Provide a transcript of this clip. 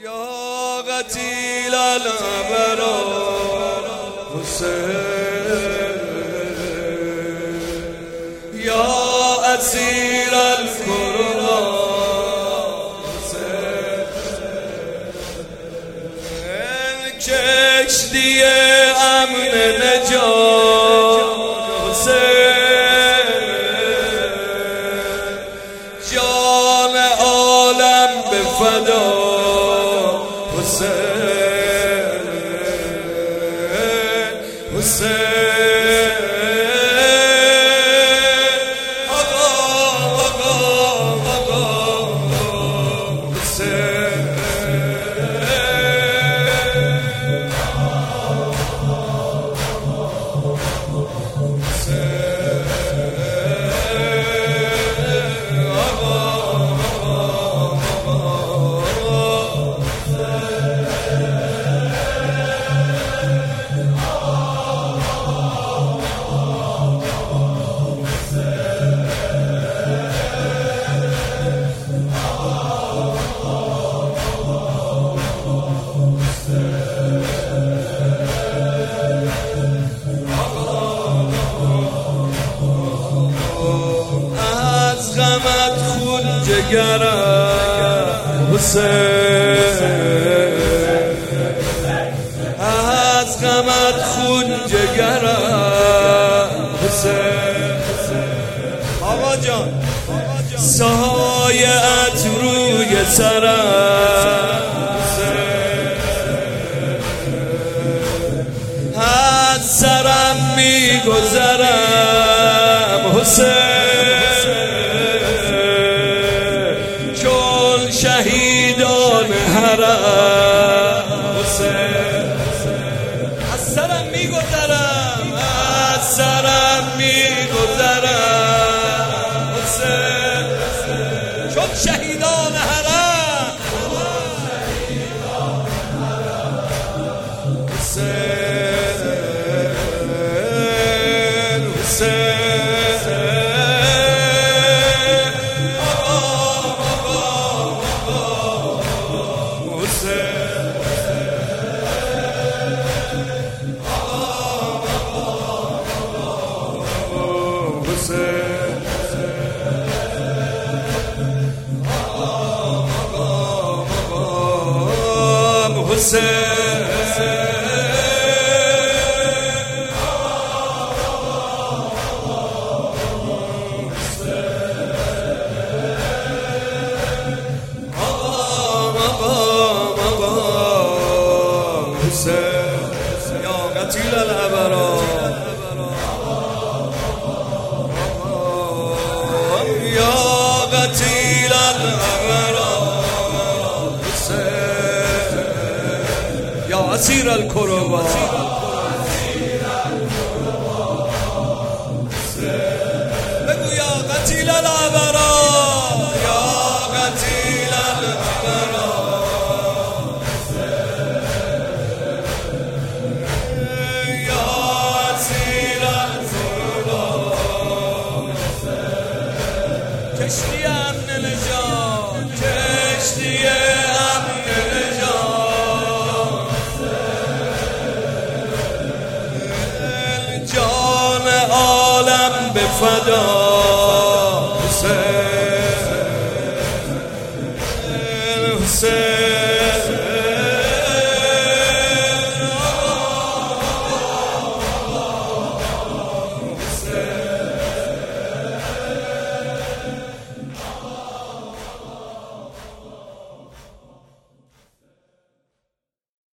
یا قتیل الابرار حسین، یا اسیر الکربا حسین، کشتی امن نجات حسین، جان عالم به فدا حسین، حسین آقا آقا آقا حسین، از غمت خون جگرم حسین، از غمت خون جگرم حسین، آقا جان سایه‌ات روی سرم حسین، از سرم میگذرم حسین، چون شهیدان حرم حسین، از سرم میگذرم، از سرم میگذرم حسین، چون شهیدان حرم حسین، حسین یا قتیل الابرار، یا قتیل الابرار حسین، یا اسیر الکربا بگو یا قتیل الابرار، یا قتیل الابرار، یا اسیر الکربا، کشتی امن نجات، کشتی امن نجات، جان عالم به فدا حسین، حسین